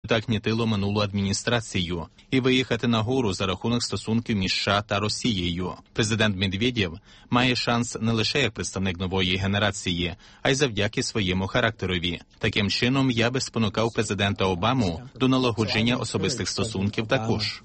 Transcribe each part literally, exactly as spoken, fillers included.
так гнітило минулу адміністрацію, і виїхати нагору за рахунок стосунків між США та Росією. Президент Медведєв має шанс не лише як представник нової генерації, а й завдяки своєму характерові. Таким чином, я би спонукав президента Обаму до налагодження особистих стосунків також.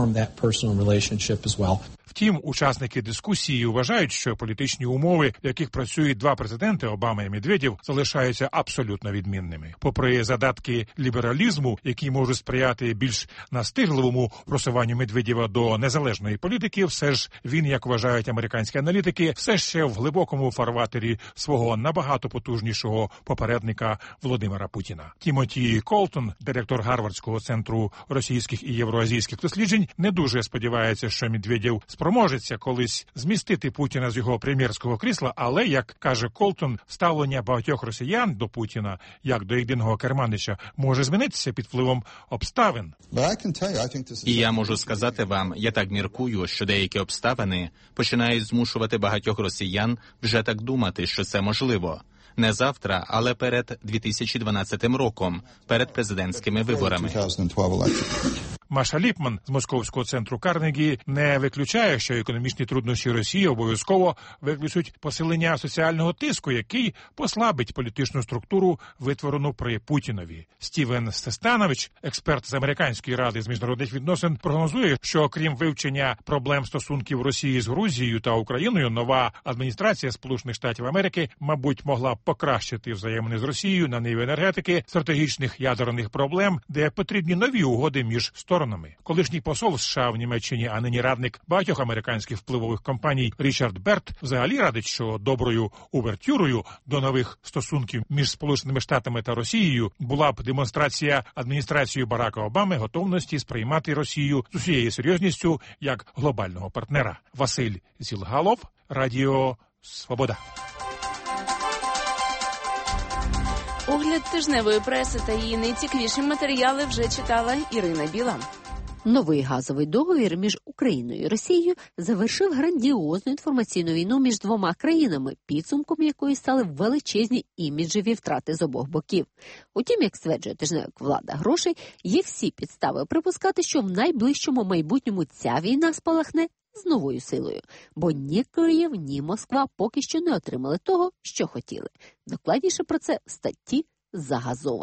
Втім, учасники дискусії вважають, що політичні умови, в яких працюють два президенти Обама і Медведєв, залишаються абсолютно відмінними. Попри задатки лібералізму, які можуть сприяти більш настирливому просуванню Медведєва до незалежної політики, все ж він, як вважають американські аналітики, все ще в глибокому фарватері свого набагато потужнішого попередника Володимира Путіна. Тімоті Колтон, директор Гарвардського центру російських і євроазійських досліджень, не дуже сподівається, що Медведєв спроможеться колись змістити Путіна з його прем'єрського крісла, але, як каже Колтон, ставлення багатьох росіян до Путіна, як до єдиного керманича, може змінитися під впливом обставин. І я можу сказати вам, я так міркую, що деякі обставини починають змушувати багатьох росіян вже так думати, що це можливо. Не завтра, але перед дві тисячі дванадцятим роком, перед президентськими виборами. Маша Ліпман з Московського центру Карнегі не виключає, що економічні труднощі Росії обов'язково виключать посилення соціального тиску, який послабить політичну структуру, витворену при Путінові. Стівен Стестанович, експерт з Американської ради з міжнародних відносин, прогнозує, що окрім вивчення проблем стосунків Росії з Грузією та Україною, нова адміністрація Сполучених Штатів Америки, мабуть, могла б покращити взаємини з Росією на ниві енергетики, стратегічних ядерних проблем, де потрібні нові угоди між сторонами. Колишній посол США в Німеччині, а нині радник багатьох американських впливових компаній Річард Берт взагалі радить, що доброю увертюрою до нових стосунків між Сполученими Штатами та Росією була б демонстрація адміністрації Барака Обами готовності сприймати Росію з усією серйозністю як глобального партнера. Василь Зілгалов, Радіо Свобода. Огляд тижневої преси та її найцікавіші матеріали вже читала Ірина Біла. Новий газовий договір між Україною і Росією завершив грандіозну інформаційну війну між двома країнами, підсумком якої стали величезні іміджеві втрати з обох боків. Утім, як стверджує тижневик «Влада грошей», є всі підстави припускати, що в найближчому майбутньому ця війна спалахне з новою силою, бо ні Київ, ні Москва поки що не отримали того, що хотіли. Докладніше про це в статті «Загазовані».